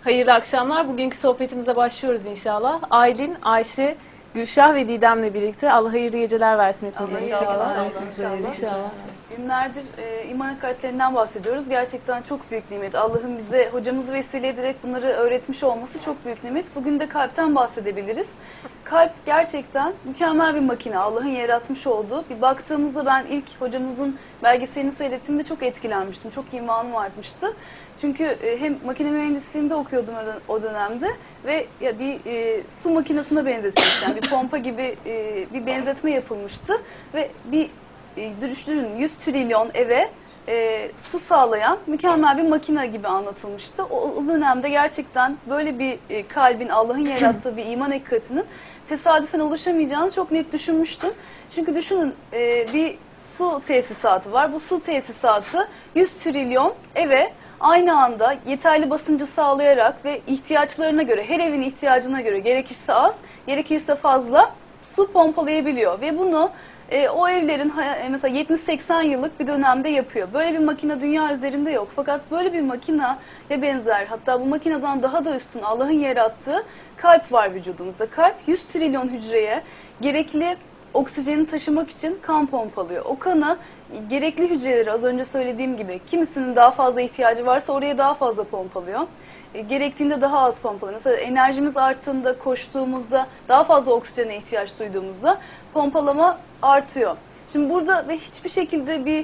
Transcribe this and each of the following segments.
Hayırlı akşamlar. Bugünkü sohbetimize başlıyoruz inşallah. Aylin, Ayşe, Gülşah ve Didem'le birlikte Allah hayırlı geceler versin hepinize İnşallah. Günlerdir iman hakikatlerinden bahsediyoruz. Gerçekten çok büyük nimet. Allah'ın bize hocamızı vesile ederek bunları öğretmiş olması çok büyük nimet. Bugün de kalpten bahsedebiliriz. Kalp gerçekten mükemmel bir makine. Allah'ın yaratmış olduğu. Bir baktığımızda ben ilk hocamızın belgeselini seyrettiğimde çok etkilenmiştim. Çok imanım artmıştı. Çünkü hem makine mühendisliğinde okuyordum o dönemde ve ya bir su makinesine benzetilmiş. Yani bir pompa gibi bir benzetme yapılmıştı ve bir düşünün 100 trilyon eve su sağlayan mükemmel bir makine gibi anlatılmıştı. O dönemde gerçekten böyle bir kalbin, Allah'ın yarattığı bir iman hakikatinin tesadüfen oluşamayacağını çok net düşünmüştüm. Çünkü düşünün bir su tesisatı var. Bu su tesisatı 100 trilyon eve aynı anda yeterli basıncı sağlayarak ve ihtiyaçlarına göre, her evin ihtiyacına göre gerekirse az, gerekirse fazla su pompalayabiliyor. Ve bunu o evlerin mesela 70-80 yıllık bir dönemde yapıyor. Böyle bir makine dünya üzerinde yok. Fakat böyle bir makineye benzer, hatta bu makineden daha da üstün Allah'ın yarattığı kalp var vücudumuzda. Kalp 100 trilyon hücreye gerekli oksijeni taşımak için kan pompalıyor. O kanı gerekli hücreleri az önce söylediğim gibi kimisinin daha fazla ihtiyacı varsa oraya daha fazla pompalıyor. Gerektiğinde daha az pompalıyor. Mesela enerjimiz arttığında, koştuğumuzda, daha fazla oksijene ihtiyaç duyduğumuzda pompalama artıyor. Şimdi burada ve hiçbir şekilde bir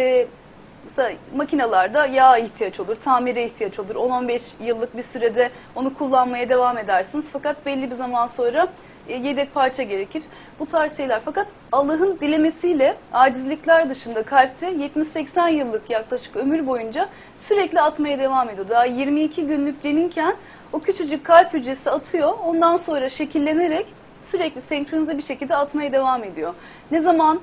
mesela makinalarda yağ ihtiyaç olur, tamire ihtiyaç olur. 10-15 yıllık bir sürede onu kullanmaya devam edersiniz. Fakat belli bir zaman sonra yedek parça gerekir. Bu tarz şeyler. Fakat Allah'ın dilemesiyle acizlikler dışında kalpte 70-80 yıllık yaklaşık ömür boyunca sürekli atmaya devam ediyor. Daha 22 günlük ceninken o küçücük kalp hücresi atıyor. Ondan sonra şekillenerek sürekli senkronize bir şekilde atmaya devam ediyor. Ne zaman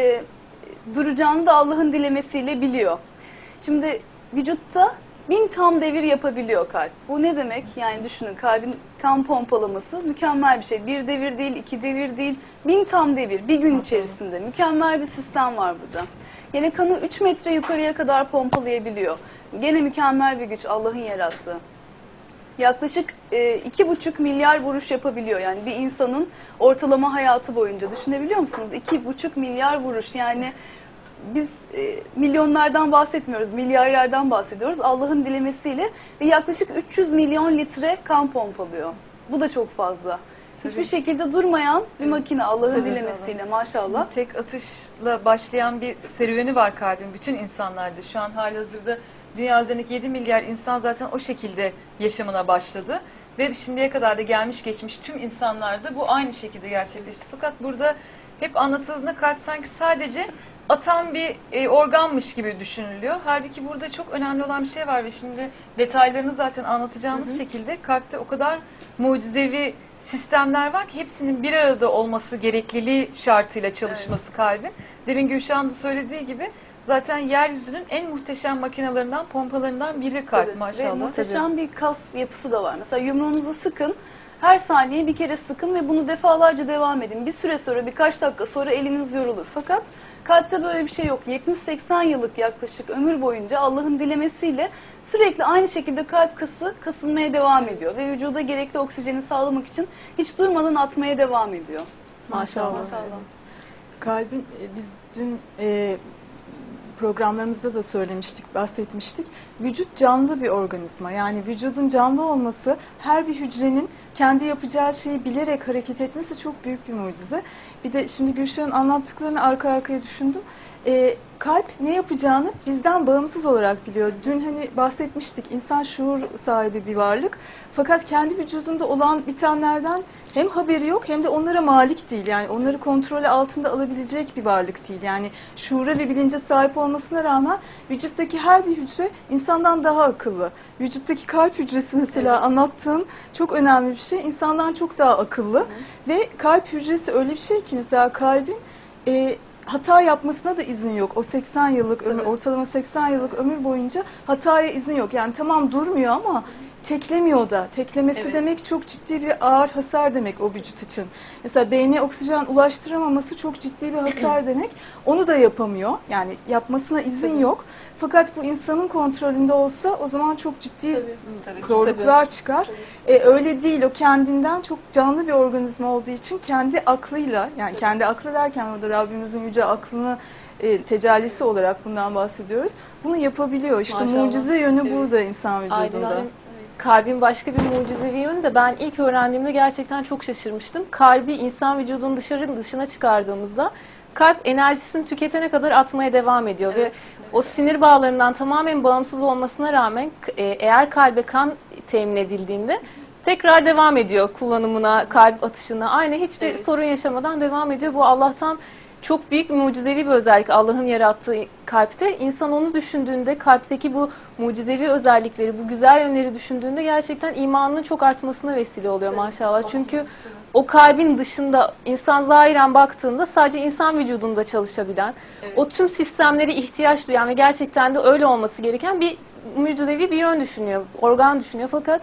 duracağını da Allah'ın dilemesiyle biliyor. Şimdi vücutta 1000 tam devir yapabiliyor kalp. Bu ne demek? Yani düşünün, kalbin kan pompalaması mükemmel bir şey. Bir devir değil, iki devir değil, 1000 tam devir bir gün içerisinde. Mükemmel bir sistem var burada. Yine kanı 3 metre yukarıya kadar pompalayabiliyor. Gene mükemmel bir güç Allah'ın yarattığı. Yaklaşık 2,5 milyar vuruş yapabiliyor. Yani bir insanın ortalama hayatı boyunca düşünebiliyor musunuz? 2,5 milyar vuruş, yani biz milyonlardan bahsetmiyoruz, milyarlardan bahsediyoruz Allah'ın dilemesiyle ve yaklaşık 300 milyon litre kan pompalıyor. Bu da çok fazla. Hiçbir şekilde durmayan bir makine Allah'ın dilemesiyle maşallah. Şimdi tek atışla başlayan bir serüveni var kalbin bütün insanlarda. Şu an halihazırda dünya üzerindeki 7 milyar insan zaten o şekilde yaşamına başladı. Ve şimdiye kadar da gelmiş geçmiş tüm insanlarda bu aynı şekilde gerçekleşti. Fakat burada hep anlatıldığında kalp sanki sadece atan bir organmış gibi düşünülüyor. Halbuki burada çok önemli olan bir şey var ve şimdi detaylarını zaten anlatacağımız şekilde kalpte o kadar mucizevi sistemler var ki hepsinin bir arada olması gerekliliği şartıyla çalışması kalbin. Demin Gülşah'ın da söylediği gibi zaten yeryüzünün en muhteşem makinelerinden, pompalarından biri kalp maşallah. Ve muhteşem bir kas yapısı da var. Mesela yumruğunuzu sıkın. Her saniye bir kere sıkın ve bunu defalarca devam edin. Bir süre sonra, birkaç dakika sonra eliniz yorulur. Fakat kalpte böyle bir şey yok. 70-80 yıllık yaklaşık ömür boyunca Allah'ın dilemesiyle sürekli aynı şekilde kalp kası kasılmaya devam ediyor. Ve vücuda gerekli oksijeni sağlamak için hiç durmadan atmaya devam ediyor. Maşallah. Kalbin, biz dün programlarımızda da söylemiştik, bahsetmiştik. Vücut canlı bir organizma. Yani vücudun canlı olması, her bir hücrenin kendi yapacağı şeyi bilerek hareket etmesi çok büyük bir mucize. Bir de şimdi Gülşah'ın anlattıklarını arka arkaya düşündüm. Kalp ne yapacağını bizden bağımsız olarak biliyor. Dün hani bahsetmiştik, insan şuur sahibi bir varlık. Fakat kendi vücudunda olan bitenlerden hem haberi yok hem de onlara malik değil. Yani onları kontrolü altında alabilecek bir varlık değil. Yani şuura ve bilince sahip olmasına rağmen vücuttaki her bir hücre insandan daha akıllı. Vücuttaki kalp hücresi mesela anlattığım çok önemli bir şey. İnsandan çok daha akıllı. Ve kalp hücresi öyle bir şey ki mesela kalbin hata yapmasına da izin yok. O 80 yıllık ömür, ortalama 80 yıllık ömür boyunca hataya izin yok. Yani tamam durmuyor ama teklemiyor da. Teklemesi Evet. demek çok ciddi bir ağır hasar demek o vücut için. Mesela beyne oksijen ulaştıramaması çok ciddi bir hasar demek. Onu da yapamıyor. Yani yapmasına izin yok. Fakat bu insanın kontrolünde olsa o zaman çok ciddi Tabii. zorluklar çıkar. Öyle değil. O kendinden çok canlı bir organizma olduğu için kendi aklıyla, yani kendi aklı derken orada Rabbimizin yüce aklını tecellisi olarak bundan bahsediyoruz. Bunu yapabiliyor. İşte Maşallah. mucize yönü burada insan vücudunda. Aydın'cığım, kalbin başka bir mucizevi yönü de ben ilk öğrendiğimde gerçekten çok şaşırmıştım. Kalbi insan vücudunun dışına çıkardığımızda kalp enerjisini tüketene kadar atmaya devam ediyor Evet. ve o sinir bağlarından tamamen bağımsız olmasına rağmen eğer kalbe kan temin edildiğinde tekrar devam ediyor kullanımına, kalp atışına. Aynı hiçbir sorun yaşamadan devam ediyor. Bu Allah'tan çok büyük mucizevi bir özellik Allah'ın yarattığı kalpte. İnsan onu düşündüğünde, kalpteki bu mucizevi özellikleri, bu güzel yönleri düşündüğünde gerçekten imanının çok artmasına vesile oluyor maşallah. Çünkü o kalbin dışında insan zahiren baktığında sadece insan vücudunda çalışabilen, o tüm sistemleri ihtiyaç duyan ve gerçekten de öyle olması gereken bir mucizevi bir yön düşünüyor, organ düşünüyor. Fakat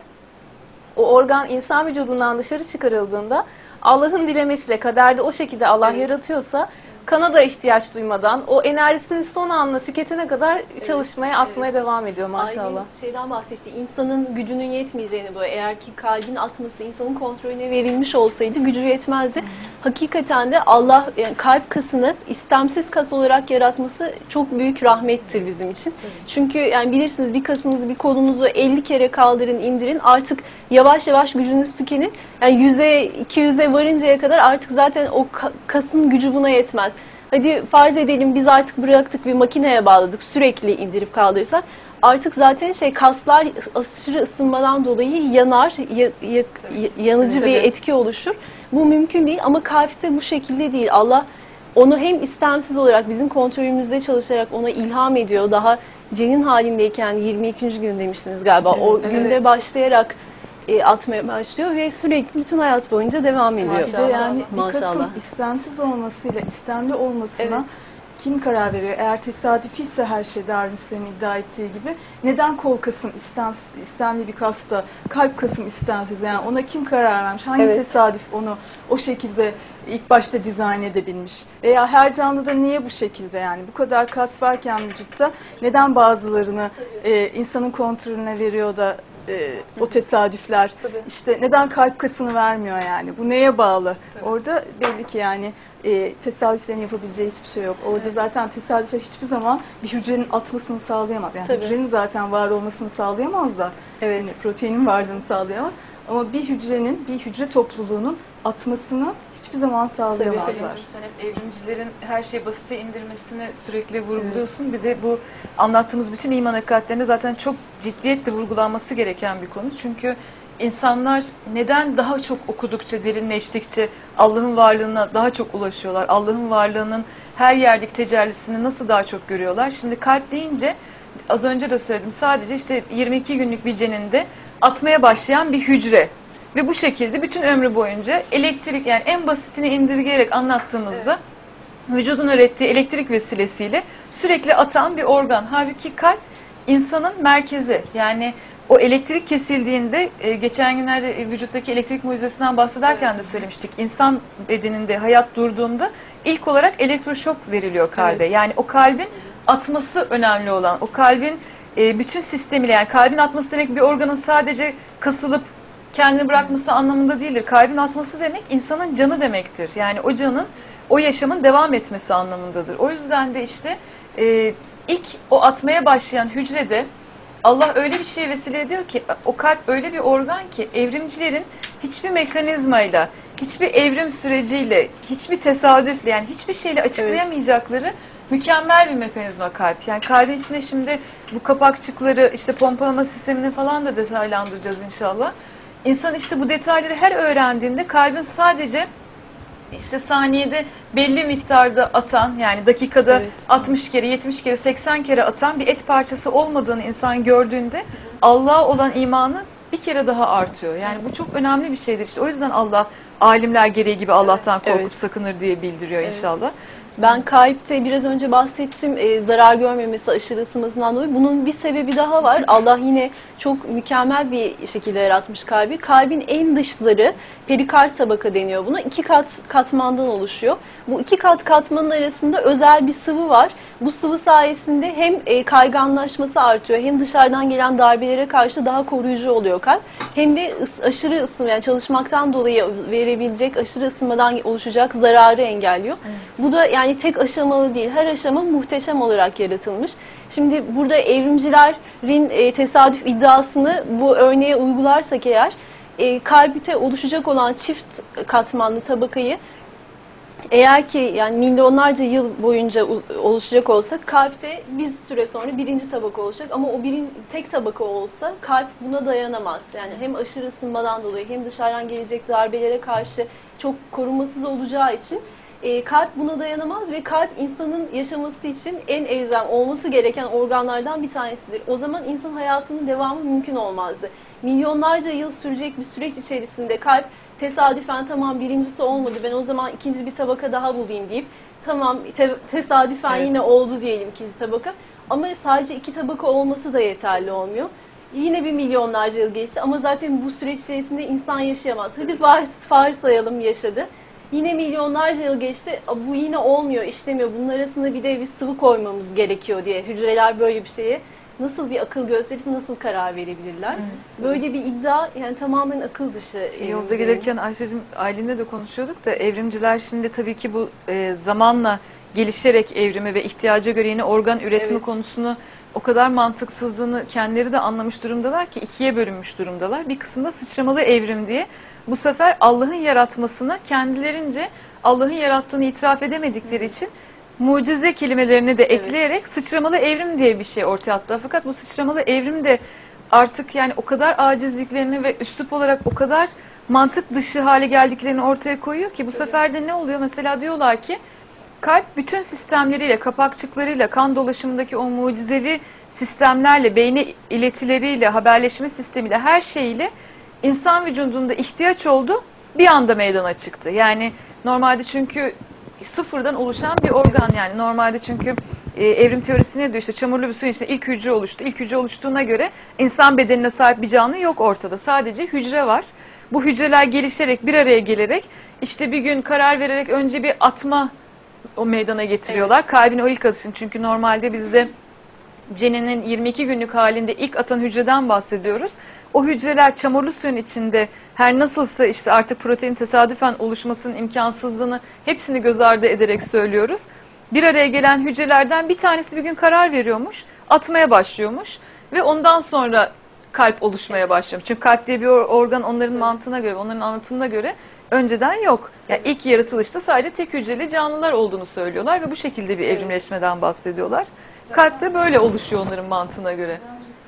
o organ insan vücudundan dışarı çıkarıldığında Allah'ın dilemesiyle, kaderde o şekilde Allah yaratıyorsa kana da ihtiyaç duymadan o enerjisini son anla tüketene kadar çalışmaya, atmaya devam ediyor maşallah. Aylin şeyden bahsetti. İnsanın gücünün yetmeyeceğini bu. Eğer ki kalbin atması insanın kontrolüne verilmiş olsaydı gücü yetmezdi. Hakikaten de Allah yani kalp kasını istemsiz kas olarak yaratması çok büyük rahmettir bizim için. Çünkü yani bilirsiniz bir kasınızı bir kolunuzu 50 kere kaldırın indirin artık yavaş yavaş gücünüz tükenir. Yani 100'e 200'e varıncaya kadar artık zaten o kasın gücü buna yetmez. Hadi farz edelim biz artık bıraktık bir makineye bağladık sürekli indirip kaldırırsak artık zaten kaslar aşırı ısınmadan dolayı yanar, yanıcı bir etki oluşur. Bu mümkün değil ama kalpte bu şekilde değil. Allah onu hem istemsiz olarak bizim kontrolümüzde çalışarak ona ilham ediyor. Daha cenin halindeyken 22. gün demiştiniz galiba. O günde başlayarak atmaya başlıyor ve sürekli bütün hayat boyunca devam ediyor. Bir de yani bir Maşallah. kasın istemsiz olmasıyla istemli olmasına kim karar veriyor? Eğer tesadüfi ise her şey Darwin'in iddia ettiği gibi neden kol kasım istemsiz, istemli bir kasta kalp kasım istemsiz? Yani ona kim karar vermiş? Hangi tesadüf onu o şekilde ilk başta dizayn edebilmiş? Veya her canlıda niye bu şekilde yani? Bu kadar kas varken vücutta neden bazılarını insanın kontrolüne veriyor da o tesadüfler işte neden kalp kasını vermiyor yani bu neye bağlı? Orada belli ki yani tesadüflerin yapabileceği hiçbir şey yok. Orada zaten tesadüfler hiçbir zaman bir hücrenin atmasını sağlayamaz. Yani hücrenin zaten var olmasını sağlayamaz da yani proteinin varlığını sağlayamaz. Ama bir hücrenin, bir hücre topluluğunun atmasını hiçbir zaman sağlayamazlar. Sen hep evrimcilerin her şeyi basite indirmesini sürekli vurguluyorsun. Bir de bu anlattığımız bütün iman hakikatlerinde zaten çok ciddiyetle vurgulanması gereken bir konu. Çünkü insanlar neden daha çok okudukça, derinleştikçe Allah'ın varlığına daha çok ulaşıyorlar? Allah'ın varlığının her yerdeki tecellisini nasıl daha çok görüyorlar? Şimdi kalp deyince az önce de söyledim sadece işte 22 günlük bir ceninde atmaya başlayan bir hücre. Ve bu şekilde bütün ömrü boyunca elektrik yani en basitini indirgeyerek anlattığımızda vücudun ürettiği elektrik vesilesiyle sürekli atan bir organ. Halbuki kalp insanın merkezi. Yani o elektrik kesildiğinde geçen günlerde vücuttaki elektrik mucizesinden bahsederken de söylemiştik. İnsan bedeninde hayat durduğunda ilk olarak elektroşok veriliyor kalbe. Yani o kalbin atması önemli olan, o kalbin bütün sistemiyle yani kalbin atması demek bir organın sadece kasılıp kendini bırakması anlamında değildir. Kalbin atması demek insanın canı demektir. Yani o canın, o yaşamın devam etmesi anlamındadır. O yüzden de işte ilk o atmaya başlayan hücrede Allah öyle bir şeye vesile ediyor ki o kalp öyle bir organ ki evrimcilerin hiçbir mekanizmayla, hiçbir evrim süreciyle, hiçbir tesadüfle yani hiçbir şeyle açıklayamayacakları mükemmel bir mekanizma kalp. Yani kalbin içinde şimdi bu kapakçıkları işte pompalama sistemini falan da detaylandıracağız inşallah. İnsan işte bu detayları her öğrendiğinde kalbin sadece işte saniyede belli miktarda atan yani dakikada 60 kere, 70 kere, 80 kere atan bir et parçası olmadığını insan gördüğünde Allah'a olan imanı bir kere daha artıyor. Yani bu çok önemli bir şeydir. İşte o yüzden Allah alimler gereği gibi Allah'tan korkup sakınır diye bildiriyor inşallah. Ben kalpte biraz önce bahsettim zarar görmemesi, aşırı ısınmasından dolayı. Bunun bir sebebi daha var. Allah yine çok mükemmel bir şekilde yaratmış kalbi. Kalbin en dış zarı perikard tabaka deniyor buna. 2 katmandan oluşuyor. Bu 2 katmanın arasında özel bir sıvı var. Bu sıvı sayesinde hem kayganlaşması artıyor, hem dışarıdan gelen darbelere karşı daha koruyucu oluyor kalp. Hem de aşırı ısınma, yani çalışmaktan dolayı verebilecek aşırı ısınmadan oluşacak zararı engelliyor. Evet. Bu da yani tek aşamalı değil, her aşama muhteşem olarak yaratılmış. Şimdi burada evrimcilerin tesadüf iddiasını bu örneğe uygularsak eğer, kalpte oluşacak olan çift katmanlı tabakayı eğer ki yani milyonlarca yıl boyunca oluşacak olsa kalpte bir süre sonra birinci tabaka olacak, ama o tek tabaka olsa kalp buna dayanamaz. Yani hem aşırı ısınmadan dolayı hem dışarıdan gelecek darbelere karşı çok korunmasız olacağı için kalp buna dayanamaz ve kalp insanın yaşaması için en elzem olması gereken organlardan bir tanesidir. O zaman insan hayatının devamı mümkün olmazdı. Milyonlarca yıl sürecek bir süreç içerisinde kalp tesadüfen tamam birincisi olmadı, ben o zaman ikinci bir tabaka daha bulayım deyip tamam tesadüfen yine oldu diyelim ikinci tabaka, ama sadece 2 tabaka olması da yeterli olmuyor. Yine bir milyonlarca yıl geçti ama zaten bu süreç içerisinde insan yaşayamaz. Hadi far sayalım, yaşadı. Yine milyonlarca yıl geçti, bu yine olmuyor, işlemiyor. Bunun arasında bir de bir sıvı koymamız gerekiyor diye hücreler böyle bir şeye nasıl bir akıl gösterip nasıl karar verebilirler? Evet, böyle bir iddia yani tamamen akıl dışı. Yolda gelirken Ayşe'cim, Aylin'le de konuşuyorduk da evrimciler şimdi tabii ki bu zamanla gelişerek evrimi ve ihtiyaca göre yeni organ üretimi konusunu o kadar mantıksızlığını kendileri de anlamış durumdalar ki 2'ye bölünmüş durumdalar. Bir kısımda sıçramalı evrim diye bu sefer Allah'ın yaratmasını kendilerince Allah'ın yarattığını itiraf edemedikleri için mucize kelimelerini de ekleyerek sıçramalı evrim diye bir şey ortaya attılar. Fakat bu sıçramalı evrim de artık yani o kadar acizliklerini ve üslup olarak o kadar mantık dışı hale geldiklerini ortaya koyuyor ki bu sefer de ne oluyor? Mesela diyorlar ki kalp bütün sistemleriyle, kapakçıklarıyla, kan dolaşımındaki o mucizevi sistemlerle, beyne iletileriyle, haberleşme sistemiyle, her şeyiyle insan vücudunda ihtiyaç oldu, bir anda meydana çıktı. Yani normalde çünkü sıfırdan oluşan bir organ, yani normalde çünkü evrim teorisi ne diyor, işte çamurlu bir suyun içinde ilk hücre oluştu. İlk hücre oluştuğuna göre insan bedenine sahip bir canlı yok ortada. Sadece hücre var. Bu hücreler gelişerek, bir araya gelerek işte bir gün karar vererek önce bir atma o meydana getiriyorlar. Evet. Kalbin o ilk atışın, çünkü normalde bizde ceninin 22 günlük halinde ilk atan hücreden bahsediyoruz. O hücreler çamurlu suyun içinde her nasılsa işte artık protein tesadüfen oluşmasının imkansızlığını hepsini göz ardı ederek söylüyoruz. Bir araya gelen hücrelerden bir tanesi bir gün karar veriyormuş, atmaya başlıyormuş ve ondan sonra kalp oluşmaya başlıyor. Çünkü kalp diye bir organ onların mantığına göre, onların anlatımına göre önceden yok. Yani ilk yaratılışta sadece tek hücreli canlılar olduğunu söylüyorlar ve bu şekilde bir evrimleşmeden bahsediyorlar. Kalp de böyle oluşuyor onların mantığına göre.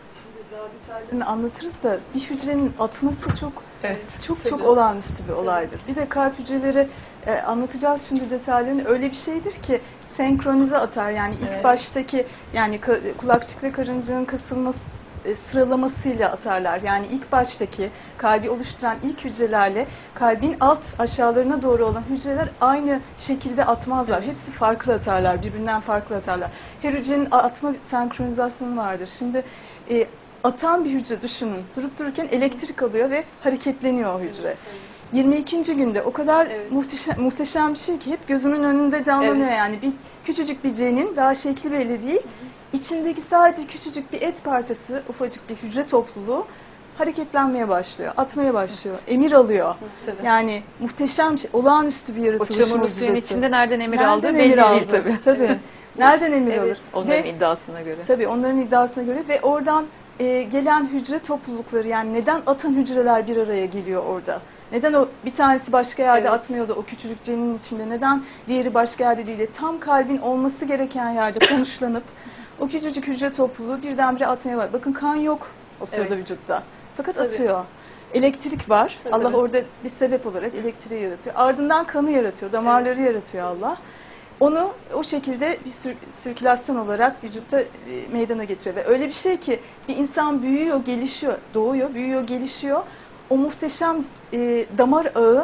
Anlatırız da bir hücrenin atması çok olağanüstü bir olaydır. Bir de kalp hücreleri anlatacağız şimdi detaylarını, öyle bir şeydir ki senkronize atar. Yani ilk baştaki yani kulakçık ve karıncığın kasılması sıralamasıyla atarlar. Yani ilk baştaki kalbi oluşturan ilk hücrelerle kalbin alt aşağılarına doğru olan hücreler aynı şekilde atmazlar. Hepsi farklı atarlar, birbirinden farklı atarlar. Her hücrenin atma senkronizasyonu vardır. Şimdi atan bir hücre düşünün. Durup dururken elektrik alıyor ve hareketleniyor o hücre. 22. günde o kadar muhteşem bir şey ki hep gözümün önünde canlanıyor. Yani bir küçücük bir cenin, daha şekli belli değil. İçindeki sadece küçücük bir et parçası, ufacık bir hücre topluluğu hareketlenmeye başlıyor, atmaya başlıyor, emir alıyor. Tabii. Yani muhteşem şey, olağanüstü bir yaratılış mucizesi. O çamurlu suyun içinde nereden emir aldığı belli değil tabii. Tabii. Nereden emir alır? Onların iddiasına göre. Tabii onların iddiasına göre ve oradan gelen hücre toplulukları, yani neden atan hücreler bir araya geliyor orada? Neden o bir tanesi başka yerde atmıyordu o küçücük ceninin içinde? Neden diğeri başka yerde değil de tam kalbin olması gereken yerde konuşlanıp o küçücük hücre topluluğu birdenbire atmaya var. Bakın kan yok o sırada vücutta. Fakat atıyor. Elektrik var. Tabii. Allah orada bir sebep olarak elektriği yaratıyor. Ardından kanı yaratıyor, damarları yaratıyor Allah. Onu o şekilde bir sirkülasyon olarak vücutta meydana getiriyor. Ve öyle bir şey ki bir insan büyüyor, gelişiyor, doğuyor, büyüyor, gelişiyor. O muhteşem damar ağı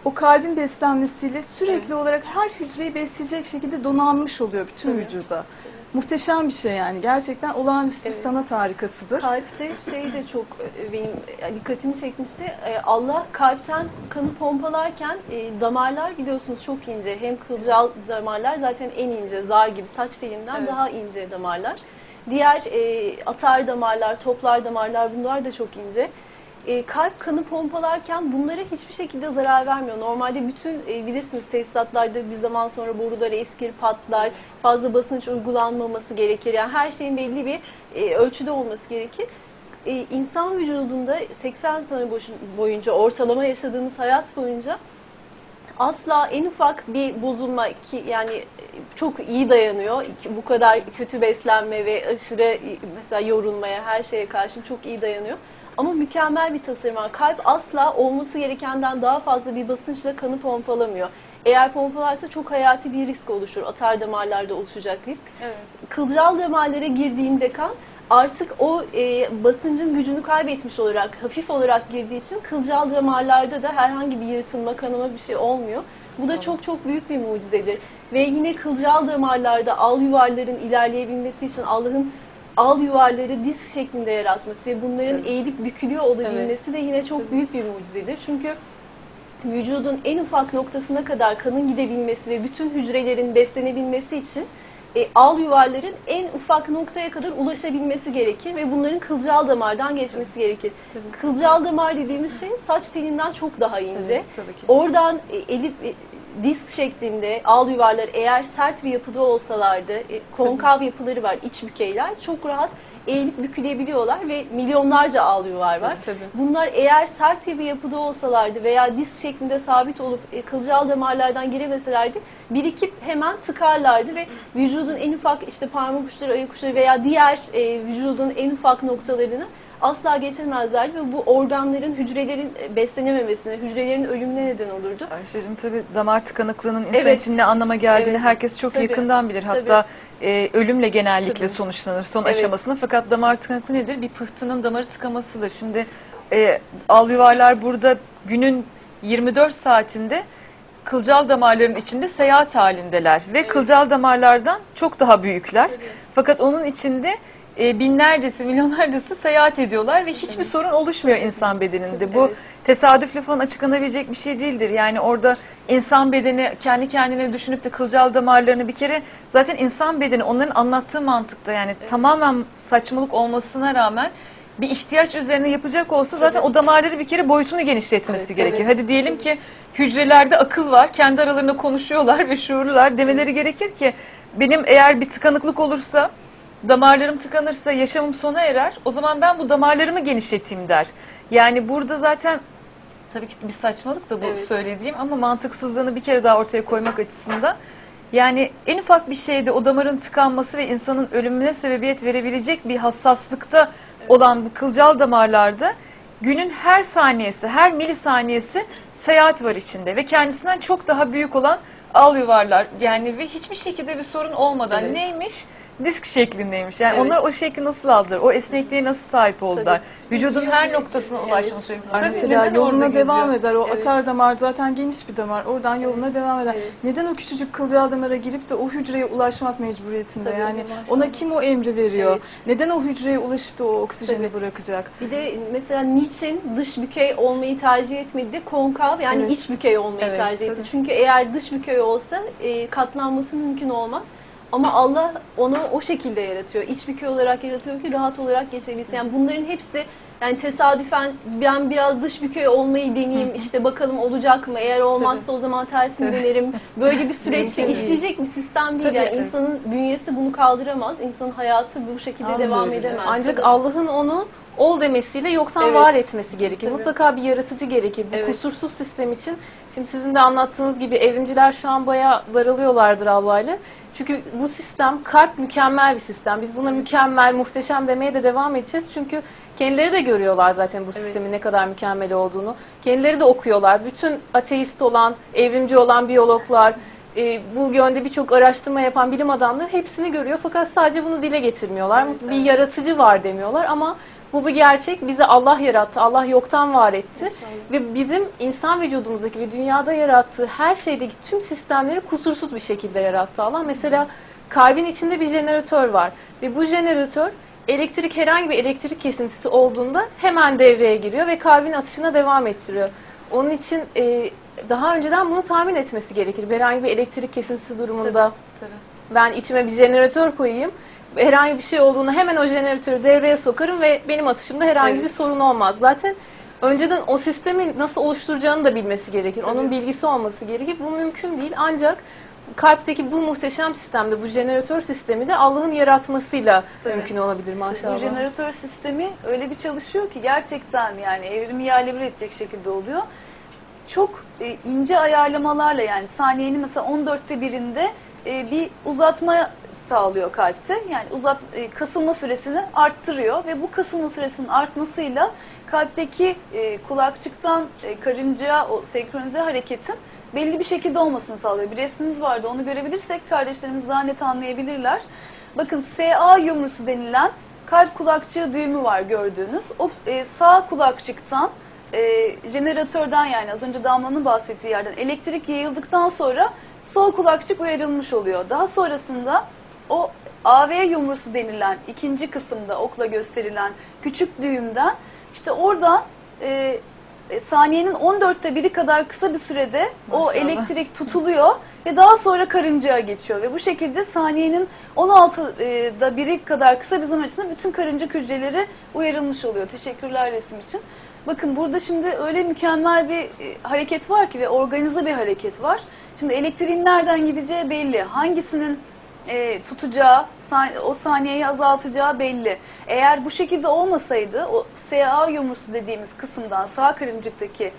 o kalbin beslenmesiyle sürekli olarak her hücreyi besleyecek şekilde donanmış oluyor bütün vücuda. Muhteşem bir şey yani. Gerçekten olağanüstü bir sanat harikasıdır. Kalpte şey de çok benim dikkatimi çekmişti. Allah kalpten kanı pompalarken damarlar biliyorsunuz çok ince. Hem kılcal damarlar zaten en ince, zar gibi saç telinden daha ince damarlar. Diğer atar damarlar, toplar damarlar bunlar da çok ince. Kalp kanı pompalarken bunlara hiçbir şekilde zarar vermiyor. Normalde bütün bilirsiniz tesisatlarda bir zaman sonra borular eskir, patlar, fazla basınç uygulanmaması gerekir. Yani her şeyin belli bir ölçüde olması gerekir. İnsan vücudunda 80 sene boyunca ortalama yaşadığımız hayat boyunca asla en ufak bir bozulma ki yani çok iyi dayanıyor. Bu kadar kötü beslenme ve aşırı mesela yorulmaya her şeye karşı çok iyi dayanıyor. Ama mükemmel bir tasarım var. Kalp asla olması gerekenden daha fazla bir basınçla kanı pompalamıyor. Eğer pompalarsa çok hayati bir risk oluşur. Atar damarlarda oluşacak risk. Evet. Kılcal damarlara girdiğinde kan artık o basıncın gücünü kaybetmiş olarak, hafif olarak girdiği için kılcal damarlarda da herhangi bir yırtılma, kanama bir şey olmuyor. Bu da çok çok büyük bir mucizedir. Ve yine kılcal damarlarda al yuvarların ilerleyebilmesi için Allah'ın al yuvarları disk şeklinde yaratması ve bunların eğilip bükülüyor olabilmesi de yine çok büyük bir mucizedir. Çünkü vücudun en ufak noktasına kadar kanın gidebilmesi ve bütün hücrelerin beslenebilmesi için al yuvarların en ufak noktaya kadar ulaşabilmesi gerekir ve bunların kılcal damardan geçmesi gerekir. Kılcal damar dediğimiz şey saç telinden çok daha ince. Evet, tabii ki. Oradan disk şeklinde al yuvarlar eğer sert bir yapıda olsalardı, konkav yapıları var, iç bükeyler çok rahat eğilip bükülebiliyorlar ve milyonlarca al yuvar var. Tabii. Bunlar eğer sert bir yapıda olsalardı veya disk şeklinde sabit olup kılcal damarlardan giremeselerdi birikip hemen tıkarlardı ve vücudun en ufak işte parmak uçları, ayak uçları veya diğer vücudun en ufak noktalarını asla geçirmezlerdi ve bu organların, hücrelerin beslenememesine, hücrelerin ölümüne neden olurdu. Ayşe'cim tabii damar tıkanıklığının insan için ne anlama geldiğini herkes çok yakından bilir. Hatta ölümle genellikle sonuçlanır son aşamasında. Fakat damar tıkanıklığı nedir? Bir pıhtının damarı tıkamasıdır. Şimdi al yuvarlar burada günün 24 saatinde kılcal damarların içinde seyahat halindeler. Ve kılcal damarlardan çok daha büyükler. Fakat onun içinde binlercesi, milyonlarcası seyahat ediyorlar ve hiçbir sorun oluşmuyor insan bedeninde. Bu tesadüfle falan açıklanabilecek bir şey değildir. Yani orada insan bedeni kendi kendine düşünüp de kılcal damarlarını bir kere zaten insan bedeni onların anlattığı mantıkta yani tamamen saçmalık olmasına rağmen bir ihtiyaç üzerine yapacak olsa zaten o damarları bir kere boyutunu genişletmesi gerekir. Hadi diyelim ki hücrelerde akıl var, kendi aralarında konuşuyorlar ve şuurlular demeleri gerekir ki benim eğer bir tıkanıklık olursa damarlarım tıkanırsa yaşamım sona erer. O zaman ben bu damarlarımı genişleteyim der. Yani burada zaten tabii ki bir saçmalık da bu söylediğim ama mantıksızlığını bir kere daha ortaya koymak açısından. Yani en ufak bir şeyde o damarın tıkanması ve insanın ölümüne sebebiyet verebilecek bir hassaslıkta olan bu kılcal damarlarda günün her saniyesi, her milisaniyesi seyahat var içinde ve kendisinden çok daha büyük olan al yuvarlar yani ve hiçbir şekilde bir sorun olmadan neymiş? Disk şeklindeymiş. Yani onlar o şekli nasıl aldılar? O esnekliğe nasıl sahip oldular? Vücudun her noktasına ulaşması. Mesela yoluna devam eder. O atar damar zaten geniş bir damar. Oradan yoluna devam eder. Neden o küçücük kılcal damara girip de o hücreye ulaşmak mecburiyetinde? Yani ona kim o emri veriyor? Neden o hücreye ulaşıp da o oksijeni bırakacak? Bir de mesela niçin dış bükey olmayı tercih etmedi? Konkav yani iç bükey olmayı tercih etti. Çünkü eğer dış bükey olsa katlanması mümkün olmaz. Ama Allah onu o şekilde yaratıyor. İç bükey olarak yaratıyor ki rahat olarak geçebilsin. Yani bunların hepsi yani tesadüfen ben biraz dış bükey olmayı deneyeyim işte bakalım olacak mı? Eğer olmazsa o zaman tersini denerim. Böyle bir süreçte işleyecek mi sistem değil. Yani insanın bünyesi bunu kaldıramaz. İnsanın hayatı bu şekilde devam edemez. Ancak Allah'ın onu ol demesiyle yoktan var etmesi gerekir. Mutlaka bir yaratıcı gerekir. Bu kusursuz sistem için. Şimdi sizin de anlattığınız gibi evrimciler şu an bayağı daralıyorlardır Allah'ıyla. Çünkü bu sistem kalp mükemmel bir sistem. Biz buna mükemmel, muhteşem demeye de devam edeceğiz. Çünkü kendileri de görüyorlar zaten bu sistemin ne kadar mükemmel olduğunu. Kendileri de okuyorlar. Bütün ateist olan, evrimci olan biyologlar, bu yönde birçok araştırma yapan bilim adamları hepsini görüyor. Fakat sadece bunu dile getirmiyorlar. Bir yaratıcı var demiyorlar ama Bu bir gerçek. Bizi Allah yarattı. Allah yoktan var etti. Ve bizim insan vücudumuzdaki ve dünyada yarattığı her şeydeki tüm sistemleri kusursuz bir şekilde yarattı Allah. Mesela kalbin içinde bir jeneratör var. Ve bu jeneratör herhangi bir elektrik kesintisi olduğunda hemen devreye giriyor ve kalbin atışına devam ettiriyor. Onun için daha önceden bunu tahmin etmesi gerekir. Herhangi bir elektrik kesintisi durumunda Tabii. ben içime bir jeneratör koyayım. Herhangi bir şey olduğunda hemen o jeneratörü devreye sokarım ve benim atışımda herhangi bir sorun olmaz. Zaten önceden o sistemi nasıl oluşturacağını da bilmesi gerekir. Onun bilgisi olması gerekir. Bu mümkün değil. Ancak kalpteki bu muhteşem sistemde, bu jeneratör sistemi de Allah'ın yaratmasıyla mümkün olabilir maşallah. Bu jeneratör sistemi öyle bir çalışıyor ki gerçekten yani evrimi yerle bir edecek şekilde oluyor. Çok ince ayarlamalarla yani saniyenin mesela 1/14'inde bir uzatma sağlıyor kalpte. Yani kasılma süresini arttırıyor ve bu kasılma süresinin artmasıyla kalpteki kulakçıktan karıncaya o senkronize hareketin belli bir şekilde olmasını sağlıyor. Bir resmimiz vardı, onu görebilirsek kardeşlerimiz daha net anlayabilirler. Bakın SA yumrusu denilen kalp kulakçığı düğümü var gördüğünüz. O sağ kulakçıktan jeneratörden yani az önce Damla'nın bahsettiği yerden elektrik yayıldıktan sonra sol kulakçık uyarılmış oluyor. Daha sonrasında o AV yumrusu denilen ikinci kısımda okla gösterilen küçük düğümden işte oradan saniyenin 1/14'te kadar kısa bir sürede Maşallah. o elektrik tutuluyor ve daha sonra karıncaya geçiyor ve bu şekilde saniyenin 16'da kadar kısa bir zaman içinde bütün karıncık hücreleri uyarılmış oluyor. Teşekkürler resim için. Bakın burada şimdi öyle mükemmel bir hareket var ki ve organize bir hareket var. Şimdi elektriğin nereden gideceği belli. Hangisinin tutacağı, o saniyeyi azaltacağı belli. Eğer bu şekilde olmasaydı o SA yumrusu dediğimiz kısımdan sağ karıncıktaki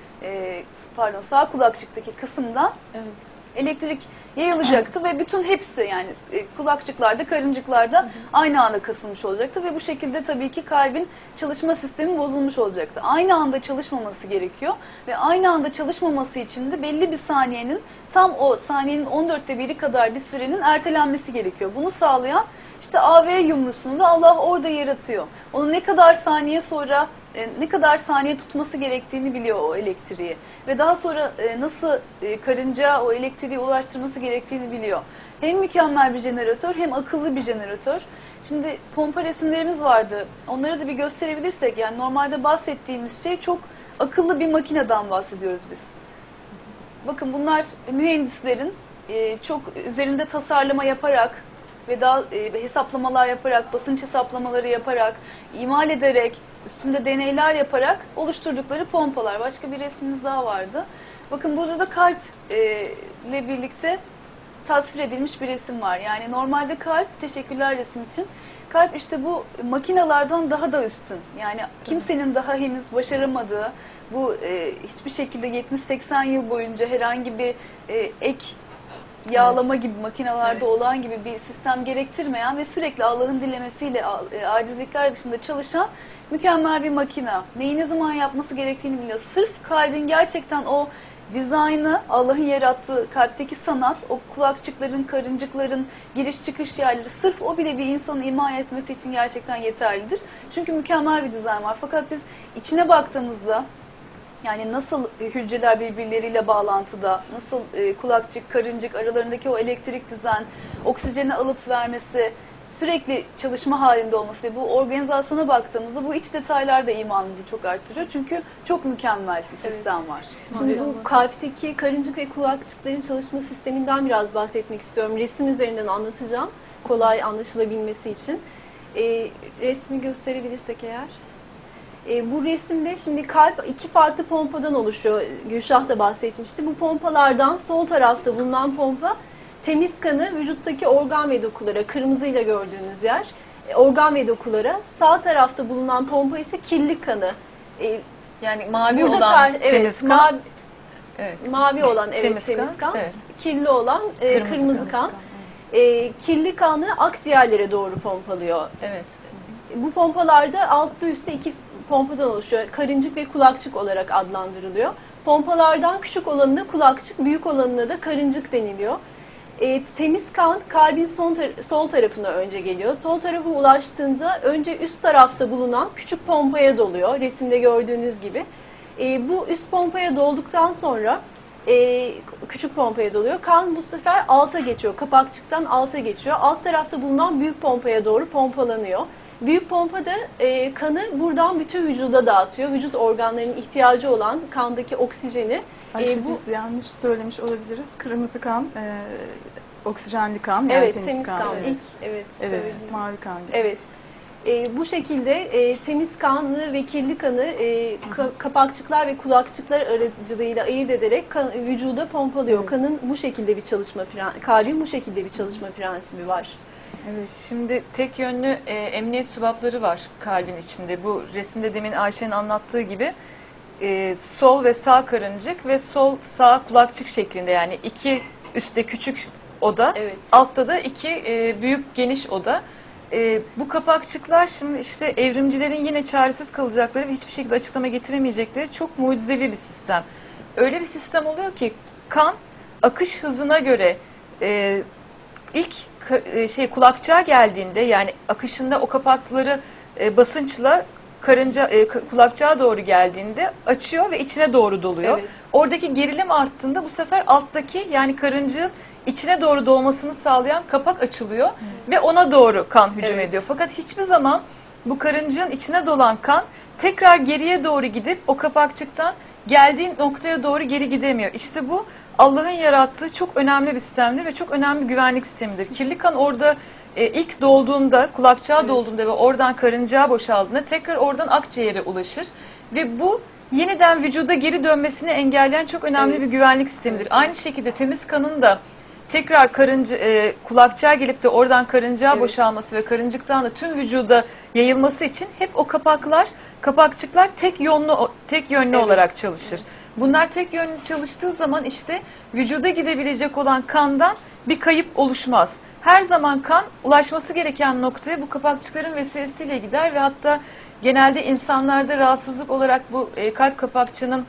sağ kulakçıktaki kısımdan elektrik yayılacaktı ve bütün hepsi yani kulakçıklarda, karıncıklarda aynı anda kasılmış olacaktı ve bu şekilde tabii ki kalbin çalışma sistemi bozulmuş olacaktı. Aynı anda çalışmaması gerekiyor ve aynı anda çalışmaması için de belli bir saniyenin tam o saniyenin 1/14'te kadar bir sürenin ertelenmesi gerekiyor. Bunu sağlayan işte AV yumrusunu da Allah orada yaratıyor. Onu ne kadar saniye sonra ne kadar saniye tutması gerektiğini biliyor o elektriği. Ve daha sonra nasıl karınca o elektriği ulaştırması gerektiğini biliyor. Hem mükemmel bir jeneratör hem akıllı bir jeneratör. Şimdi pompa resimlerimiz vardı. Onları da bir gösterebilirsek yani normalde bahsettiğimiz şey çok akıllı bir makineden bahsediyoruz biz. Bakın bunlar mühendislerin çok üzerinde tasarlama yaparak ve daha hesaplamalar yaparak, basınç hesaplamaları yaparak, imal ederek, üstünde deneyler yaparak oluşturdukları pompalar. Başka bir resmimiz daha vardı. Bakın burada da kalp ile birlikte tasvir edilmiş bir resim var. Yani normalde kalp, teşekkürler resim için, kalp işte bu makinalardan daha da üstün. Yani kimsenin daha henüz başaramadığı, bu hiçbir şekilde 70-80 yıl boyunca herhangi bir ek yağlama gibi makinalarda olan gibi bir sistem gerektirmeyen ve sürekli Allah'ın dilemesiyle acizlikler dışında çalışan mükemmel bir makina. Neyi ne zaman yapması gerektiğini biliyor. Sırf kalbin gerçekten o dizaynı, Allah'ın yarattığı kalpteki sanat, o kulakçıkların, karıncıkların giriş çıkış yerleri, sırf o bile bir insanı iman etmesi için gerçekten yeterlidir. Çünkü mükemmel bir dizayn var. Fakat biz içine baktığımızda yani nasıl hücreler birbirleriyle bağlantıda, nasıl kulakçık, karıncık aralarındaki o elektrik düzen, oksijeni alıp vermesi, sürekli çalışma halinde olması ve bu organizasyona baktığımızda bu iç detaylar da imanımızı çok arttırıyor. Çünkü çok mükemmel bir sistem var. Şimdi bu kalpteki karıncık ve kulakçıkların çalışma sisteminden biraz bahsetmek istiyorum. Resim üzerinden anlatacağım. Kolay anlaşılabilmesi için. Resmi gösterebilirsek eğer. Bu resimde şimdi kalp iki farklı pompadan oluşuyor. Gülşah da bahsetmişti. Bu pompalardan sol tarafta bulunan pompa temiz kanı vücuttaki organ ve dokulara, kırmızıyla gördüğünüz yer, organ ve dokulara, sağ tarafta bulunan pompa ise kirli kanı. Yani mavi olan temiz kan. Mavi olan temiz kan. Evet. Kirli olan kırmızı kan. Kirli kanı akciğerlere doğru pompalıyor. Evet. Bu pompalarda altlı üstte iki pompadan oluşuyor. Karıncık ve kulakçık olarak adlandırılıyor. Pompalardan küçük olanına kulakçık, büyük olanına da karıncık deniliyor. Temiz kan kalbin sol tarafına önce geliyor. Sol tarafa ulaştığında önce üst tarafta bulunan küçük pompaya doluyor. Resimde gördüğünüz gibi. Bu üst pompaya dolduktan sonra küçük pompaya doluyor. Kan bu sefer alta geçiyor. Kapakçıktan alta geçiyor. Alt tarafta bulunan büyük pompaya doğru pompalanıyor. Büyük pompa da kanı buradan bütün vücuda dağıtıyor. Vücut organlarının ihtiyacı olan kandaki oksijeni. Biz yanlış söylemiş olabiliriz. Kırmızı kan, oksijenli kan, yani evet, temiz kan. Evet. İlk, evet, mavi kan gibi. Evet. Bu şekilde temiz kanı ve kirli kanı kapakçıklar ve kulakçıklar aracılığıyla ayırt ederek vücuda pompalıyor. Evet. Kanın bu şekilde bir çalışma kalbin bu şekilde bir çalışma prensibi var. Evet, şimdi tek yönlü emniyet sübapları var kalbin içinde. Bu resimde demin Ayşe'nin anlattığı gibi sol ve sağ karıncık ve sol sağ kulakçık şeklinde, yani iki üstte küçük oda, evet. Altta da iki büyük geniş oda. Bu kapakçıklar şimdi işte evrimcilerin yine çaresiz kalacakları ve hiçbir şekilde açıklama getiremeyecekleri çok mucizevi bir sistem. Öyle bir sistem oluyor ki kan akış hızına göre ilk kulakçığa geldiğinde, yani akışında o kapakları basınçla kulakçığa doğru geldiğinde açıyor ve içine doğru doluyor. Evet. Oradaki gerilim arttığında bu sefer alttaki, yani karıncığın içine doğru dolmasını sağlayan kapak açılıyor, evet. Ve ona doğru kan hücum evet. ediyor. Fakat hiçbir zaman bu karıncığın içine dolan kan tekrar geriye doğru gidip o kapakçıktan geldiğin noktaya doğru geri gidemiyor. İşte bu Allah'ın yarattığı çok önemli bir sistemdir ve çok önemli bir güvenlik sistemidir. Kirli kan orada ilk dolduğunda, kulakçığa evet. dolduğunda ve oradan karıncığa boşaldığında tekrar oradan akciğere ulaşır. Ve bu yeniden vücuda geri dönmesini engelleyen çok önemli evet. bir güvenlik sistemidir. Evet. Aynı şekilde temiz kanın da tekrar kulakçığa gelip de oradan karıncığa evet. boşalması ve karıncıktan da tüm vücuda yayılması için hep o kapakçıklar tek yönlü evet. olarak çalışır. Bunlar tek yönlü çalıştığı zaman işte vücuda gidebilecek olan kandan bir kayıp oluşmaz. Her zaman kan ulaşması gereken noktaya bu kapakçıkların vesilesiyle gider ve hatta genelde insanlarda rahatsızlık olarak bu kalp kapakçığının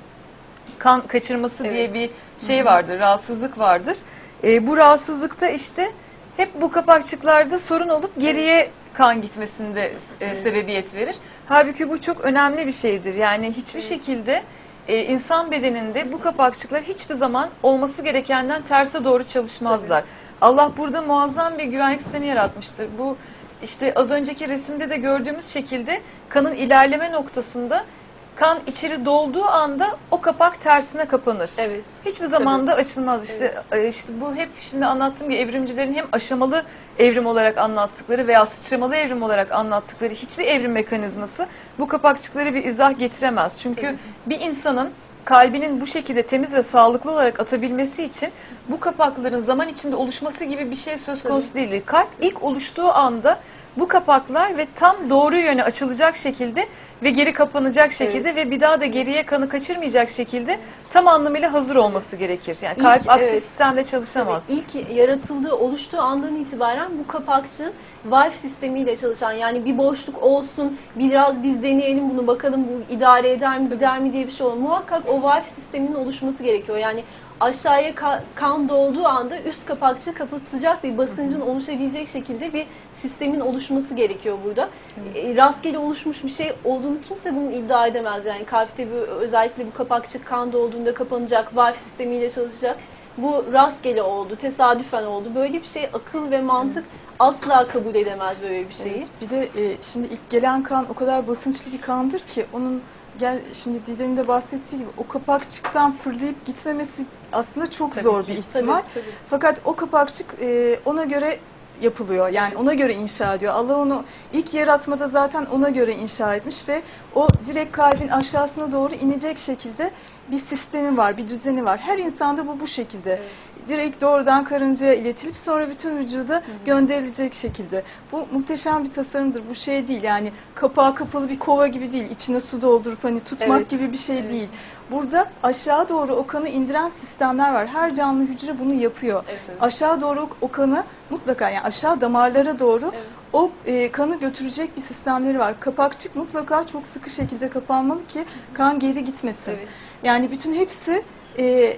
kan kaçırması evet. diye bir şey vardır, rahatsızlık vardır. Bu rahatsızlıkta işte hep bu kapakçıklarda sorun olup geriye kan gitmesinde evet. sebebiyet verir. Halbuki bu çok önemli bir şeydir. Yani hiçbir evet. şekilde insan bedeninde bu kapakçıklar hiçbir zaman olması gerekenden terse doğru çalışmazlar. Tabii. Allah burada muazzam bir güvenlik sistemi yaratmıştır. Bu işte az önceki resimde de gördüğümüz şekilde kanın ilerleme noktasında kan içeri dolduğu anda o kapak tersine kapanır. Evet. Hiçbir zaman da açılmaz. İşte, evet. işte bu hep şimdi anlattığım gibi evrimcilerin hem aşamalı evrim olarak anlattıkları veya sıçramalı evrim olarak anlattıkları hiçbir evrim mekanizması bu kapakçıkları bir izah getiremez. Çünkü tabii. bir insanın kalbinin bu şekilde temiz ve sağlıklı olarak atabilmesi için bu kapakların zaman içinde oluşması gibi bir şey söz konusu değil. Kalp ilk oluştuğu anda bu kapaklar ve tam doğru yöne açılacak şekilde ve geri kapanacak şekilde evet. ve bir daha da geriye kanı kaçırmayacak şekilde tam anlamıyla hazır olması gerekir. Yani kalp aksi evet. sistemde çalışamaz. Tabii, ilk yaratıldığı, oluştuğu andan itibaren bu kapakçığın valve sistemiyle çalışan, yani bir boşluk olsun, biraz biz deneyelim bunu, bakalım bu idare eder mi, gider mi diye bir şey olur. Muhakkak o valve sisteminin oluşması gerekiyor. Yani aşağıya kan dolduğu anda üst kapakçığı kapatacak bir basıncın oluşabilecek şekilde bir sistemin oluşması gerekiyor burada. Evet. Rastgele oluşmuş bir şey olduğunu kimse bunu iddia edemez. Yani kalpte özellikle bu kapakçık kan dolduğunda kapanacak, valve sistemiyle çalışacak. Bu rastgele oldu, tesadüfen oldu. Böyle bir şey akıl ve mantık evet. asla kabul edemez böyle bir şeyi. Evet. Bir de şimdi ilk gelen kan o kadar basınçlı bir kandır ki onun şimdi Didem'in de bahsettiği gibi o kapakçıktan fırlayıp gitmemesi aslında çok tabii zor bir ihtimal. Tabii. Fakat o kapakçık ona göre yapılıyor. Yani ona göre inşa ediyor. Allah onu ilk yaratmada zaten ona göre inşa etmiş ve o direkt kalbin aşağısına doğru inecek şekilde bir sistemi var, bir düzeni var. Her insanda bu şekilde. Evet. Direkt doğrudan karıncaya iletilip sonra bütün vücuda gönderilecek şekilde. Bu muhteşem bir tasarımdır. Bu şey değil, yani kapağı kapalı bir kova gibi değil. İçine su doldurup hani tutmak evet. gibi bir şey evet. değil. Burada aşağı doğru o kanı indiren sistemler var. Her canlı hücre bunu yapıyor. Evet. Aşağı doğru o kanı mutlaka, yani aşağı damarlara doğru evet. o kanı götürecek bir sistemleri var. Kapakçık mutlaka çok sıkı şekilde kapanmalı ki kan geri gitmesin. Evet. Yani bütün hepsi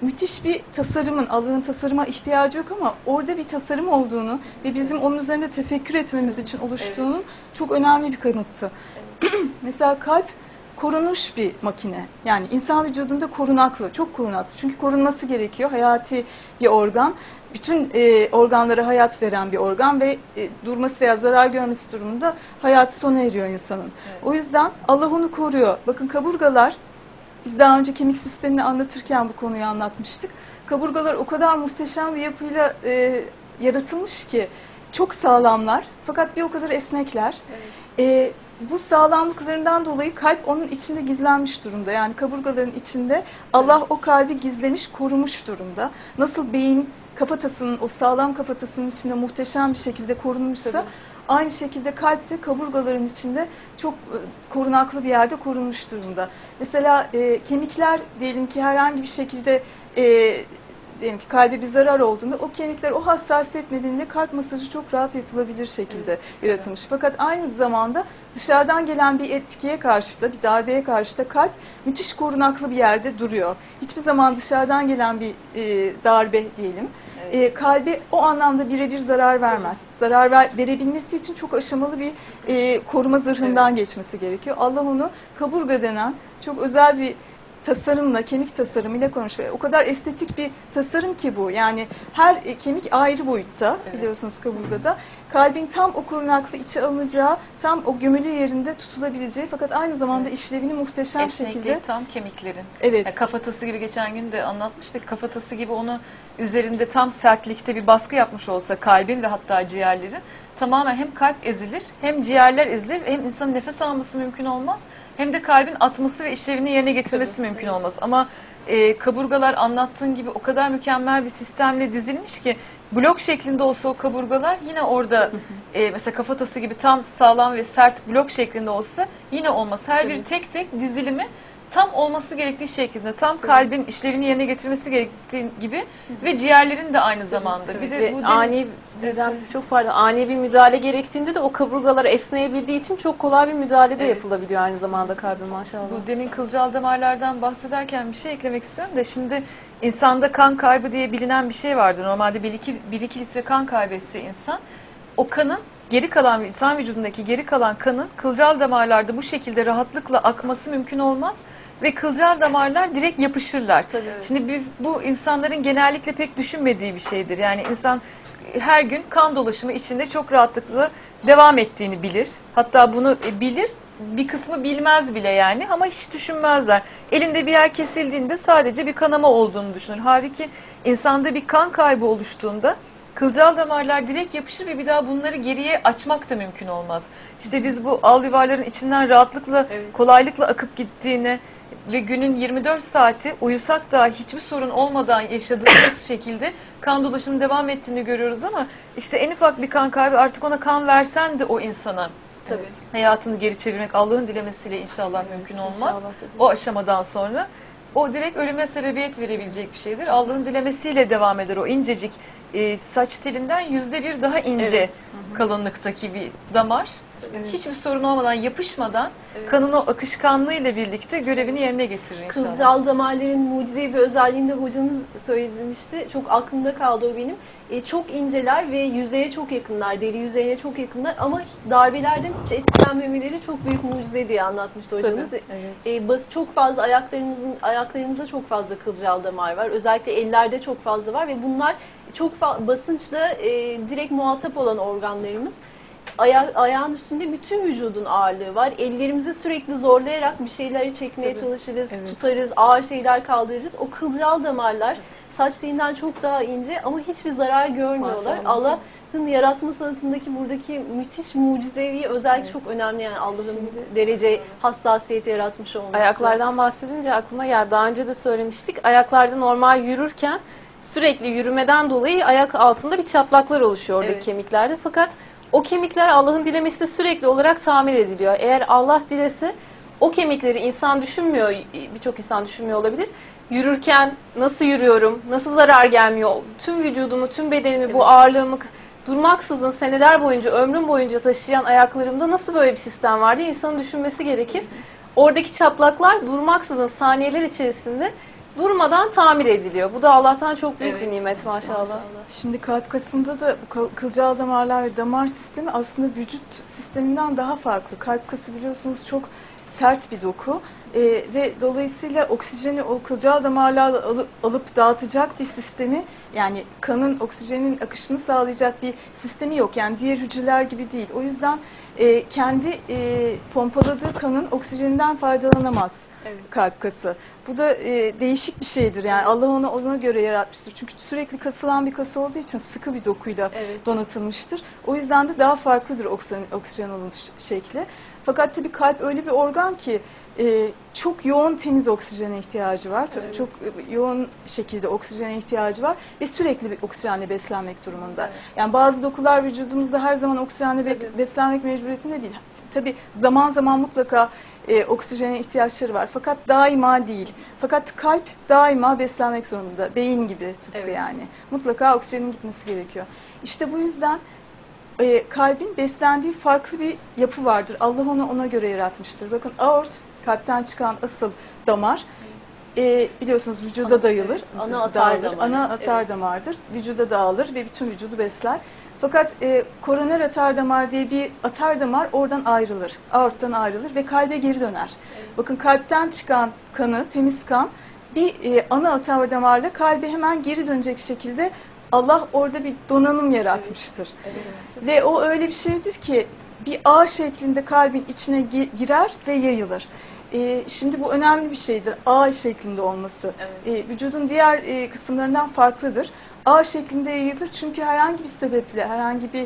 müthiş bir tasarımın, Allah'ın tasarıma ihtiyacı yok ama orada bir tasarım olduğunu ve bizim onun üzerinde tefekkür etmemiz için oluştuğunun çok önemli bir kanıtı. Mesela kalp korunmuş bir makine. Yani insan vücudunda korunaklı, çok korunaklı. Çünkü korunması gerekiyor. Hayati bir organ. Bütün organlara hayat veren bir organ ve durması veya zarar görmesi durumunda hayatı sona eriyor insanın. Evet. O yüzden Allah onu koruyor. Bakın kaburgalar, biz daha önce kemik sistemini anlatırken bu konuyu anlatmıştık. Kaburgalar o kadar muhteşem bir yapıyla yaratılmış ki çok sağlamlar fakat bir o kadar esnekler. Evet. Bu sağlamlıklarından dolayı kalp onun içinde gizlenmiş durumda. Yani kaburgaların içinde Allah o kalbi gizlemiş, korumuş durumda. Nasıl beyin kafatasının, o sağlam kafatasının içinde muhteşem bir şekilde korunmuşsa, tabii, aynı şekilde kalp de kaburgaların içinde çok korunaklı bir yerde korunmuş durumda. Mesela kemikler diyelim ki herhangi bir şekilde diyelim ki kalbe bir zarar olduğunda o kemikler o hassasiyet nedeniyle kalp masajı çok rahat yapılabilir şekilde yaratılmış. Fakat aynı zamanda dışarıdan gelen bir etkiye karşı da, bir darbeye karşı da kalp müthiş korunaklı bir yerde duruyor. Hiçbir zaman dışarıdan gelen bir darbe diyelim, kalbe o anlamda birebir zarar vermez. Zarar verebilmesi için çok aşamalı bir koruma zırhından geçmesi gerekiyor. Allah onu kaburga denen çok özel bir tasarımla, kemik tasarımıyla konmuş ve o kadar estetik bir tasarım ki bu. Yani her kemik ayrı boyutta, biliyorsunuz kaburgada. Kalbin tam o korunaklı içe alınacağı, tam o gömülü yerinde tutulabileceği fakat aynı zamanda işlevini muhteşem esnekliği şekilde. tam kemiklerin. Evet. Yani kafatası gibi geçen gün de anlatmıştık. Kafatası gibi onu üzerinde tam sertlikte bir baskı yapmış olsa kalbin ve hatta ciğerlerin, tamamen hem kalp ezilir, hem ciğerler ezilir, hem insanın nefes alması mümkün olmaz, hem de kalbin atması ve işlevini yerine getirmesi mümkün olmaz. Ama kaburgalar anlattığın gibi o kadar mükemmel bir sistemle dizilmiş ki blok şeklinde olsa o kaburgalar yine orada mesela kafatası gibi tam sağlam ve sert blok şeklinde olsa yine olmaz. Her bir tek tek dizilimi tam olması gerektiği şeklinde, tam kalbin işlevini yerine getirmesi gerektiği gibi ve ciğerlerin de aynı zamanda. Bir de bu ani ani bir müdahale gerektiğinde de o kaburgalar esneyebildiği için çok kolay bir müdahale de yapılabiliyor aynı zamanda kalbe, maşallah. Bu demin kılcal damarlardan bahsederken bir şey eklemek istiyorum da şimdi insanda kan kaybı diye bilinen bir şey vardır. Normalde 1-2 litre kan kaybetse insan, o kanın geri kalan, insan vücudundaki geri kalan kanın kılcal damarlarda bu şekilde rahatlıkla akması mümkün olmaz ve kılcal damarlar direkt yapışırlar. Tabii, evet. Şimdi biz bu insanların genellikle pek düşünmediği bir şeydir. Yani insan her gün kan dolaşımı içinde çok rahatlıkla devam ettiğini bilir. Hatta bunu bilir, bir kısmı bilmez bile yani, ama hiç düşünmezler. Elinde bir yer kesildiğinde sadece bir kanama olduğunu düşünür. Halbuki insanda bir kan kaybı oluştuğunda kılcal damarlar direkt yapışır ve bir daha bunları geriye açmak da mümkün olmaz. İşte biz bu alveolarların içinden rahatlıkla, kolaylıkla akıp gittiğini ve günün 24 saati uyusak da hiçbir sorun olmadan yaşadığımız şekilde kan dolaşımının devam ettiğini görüyoruz, ama işte en ufak bir kan kaybı, artık ona kan versen de o insana hayatını geri çevirmek Allah'ın dilemesiyle inşallah mümkün olmaz. İnşallah, o aşamadan sonra o direkt ölüme sebebiyet verebilecek bir şeydir. Allah'ın dilemesiyle devam eder o incecik saç telinden %1 daha ince kalınlıktaki bir damar. Hiçbir sorun olmadan, yapışmadan kanın o akışkanlığıyla birlikte görevini yerine getirir inşallah. Kılcal damarların mucizevi bir özelliğini de hocamız söylemişti. Çok aklımda kaldı o benim. Çok inceler ve yüzeye çok yakınlar, deri yüzeyine çok yakınlar, ama darbelerden hiç etkilenmemeleri çok büyük mucize diye anlatmıştı hocamız. Çok fazla ayaklarımızda çok fazla kılcal damar var. Özellikle ellerde çok fazla var ve bunlar çok basınçla direkt muhatap olan organlarımız. Ayağın üstünde bütün vücudun ağırlığı var. Ellerimizi sürekli zorlayarak bir şeyleri çekmeye çalışırız, tutarız, ağır şeyler kaldırırız. O kılcal damarlar saç telinden çok daha ince ama hiçbir zarar görmüyorlar. Allah'ın yaratma sanatındaki buradaki müthiş mucizevi özellik çok önemli. Yani Allah'ın derece hassasiyeti yaratmış olması. Ayaklardan bahsedince aklıma geldi. Daha önce de söylemiştik. Ayaklarda normal yürürken sürekli yürümeden dolayı ayak altında bir çatlaklar oluşuyor oradaki kemiklerde. Fakat o kemikler Allah'ın dilemesiyle sürekli olarak tamir ediliyor. Eğer Allah dilese o kemikleri insan düşünmüyor, birçok insan düşünmüyor olabilir. Yürürken nasıl yürüyorum, nasıl zarar gelmiyor, tüm vücudumu, tüm bedenimi, bu ağırlığımı durmaksızın seneler boyunca, ömrüm boyunca taşıyan ayaklarımda nasıl böyle bir sistem var diye insanın düşünmesi gerekir. Oradaki çatlaklar durmaksızın saniyeler içerisinde durmadan tamir ediliyor. Bu da Allah'tan çok büyük Evet, bir nimet maşallah. Şimdi kalp kasında da bu kılcal damarlar ve damar sistemi aslında vücut sisteminden daha farklı. Kalp kası biliyorsunuz çok sert bir doku ve dolayısıyla oksijeni o kılcal damarlarla alıp dağıtacak bir sistemi, yani kanın oksijenin akışını sağlayacak bir sistemi yok. Yani diğer hücreler gibi değil. O yüzden kendi pompaladığı kanın oksijeninden faydalanamaz kalp kası. Bu da değişik bir şeydir. Yani Allah onu ona göre yaratmıştır. Çünkü sürekli kasılan bir kas olduğu için sıkı bir dokuyla donatılmıştır. O yüzden de daha farklıdır oksijen alınış şekli. Fakat tabii kalp öyle bir organ ki çok yoğun temiz oksijene ihtiyacı var. Evet. Çok yoğun şekilde oksijene ihtiyacı var ve sürekli bir oksijenle beslenmek durumunda. Yani bazı dokular vücudumuzda her zaman oksijenle beslenmek mecburiyetinde değil. Tabii zaman zaman mutlaka oksijene ihtiyaçları var. Fakat daima değil. Fakat kalp daima beslenmek zorunda. Beyin gibi tıpkı yani. Mutlaka oksijenin gitmesi gerekiyor. İşte bu yüzden kalbin beslendiği farklı bir yapı vardır. Allah onu ona göre yaratmıştır. Bakın aort, kalpten çıkan asıl damar. Biliyorsunuz vücuda dayılır. Evet, ana atar damarı. Ana atar damardır. Vücuda dağılır ve bütün vücudu besler. Fakat koroner atar damar diye bir atar damar oradan ayrılır. Aorttan ayrılır ve kalbe geri döner. Bakın kalpten çıkan kanı, temiz kan bir ana atar damarla kalbe hemen geri dönecek şekilde Allah orada bir donanım yaratmıştır. Ve o öyle bir şeydir ki bir ağ şeklinde kalbin içine girer ve yayılır. Şimdi bu önemli bir şeydir. Ağ şeklinde olması. Vücudun diğer kısımlarından farklıdır. Ağ şeklinde yayılır çünkü herhangi bir sebeple, herhangi bir